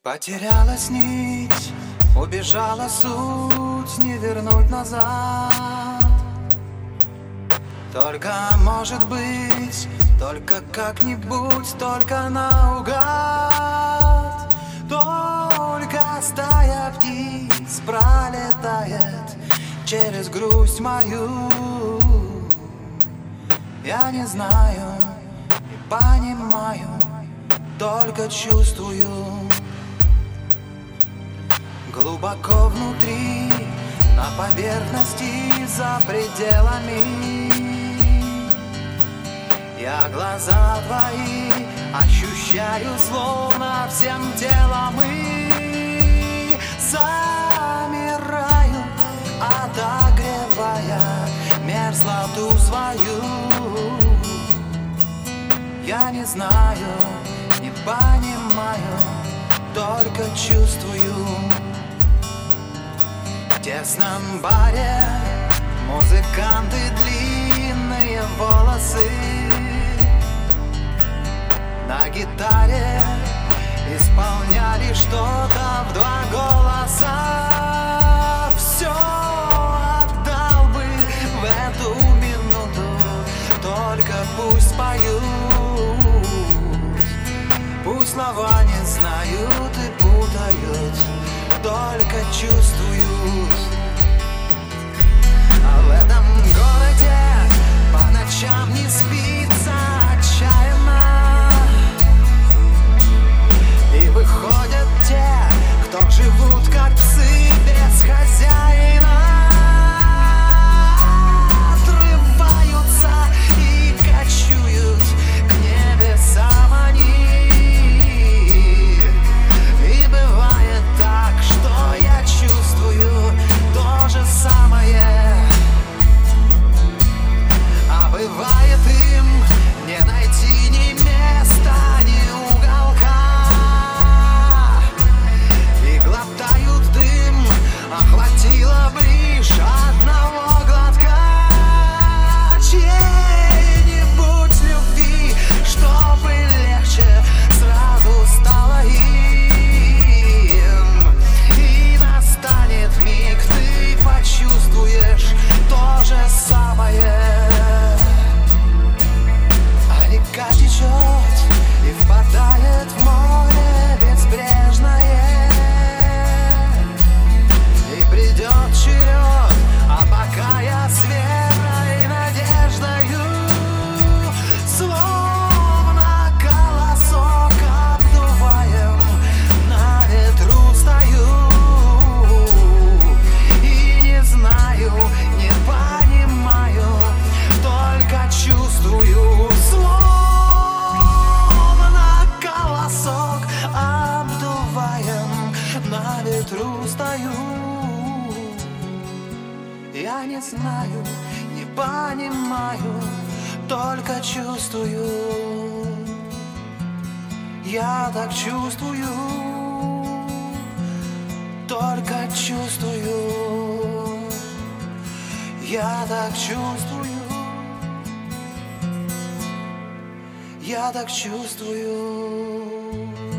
Потерялась нить, убежала суть, не вернуть назад. Только может быть, только как-нибудь, только наугад. Только стая птиц пролетает через грусть мою. Я не знаю, не понимаю, только чувствую. Глубоко внутри, на поверхности, за пределами, я глаза твои ощущаю словно всем телом и замираю, отогревая мерзлоту свою. Я не знаю, не понимаю, только чувствую. В тесном баре музыканты, длинные волосы, на гитаре исполняли что-то в два голоса. Все отдал бы в эту минуту, только пусть поют. Пусть слова не знают и путают, только чувствуют. А в этом городе по ночам не спится отчаянно, и выходят те, кто живут как псы без хозяина. Отрываются и кочуют к небесам они. И бывает так, что я чувствую то же самое. А бывает им не найти ни места, ни уголка. И глотают дым, охватило бы лишь одного глотка чьей-нибудь любви, чтобы легче сразу стало им. И настанет миг, ты почувствуешь то же самое. А река течет и впадает в море безбрежное. И придет черед, а пока я с верой и надеждою, словно колосок обдуваем, на ветру стою. И не знаю, не понимаю, только чувствую. Словно колосок обдуваем, на ветру стою. Я не знаю, не понимаю, только чувствую. Я так чувствую, только чувствую. Я так чувствую. Я так чувствую.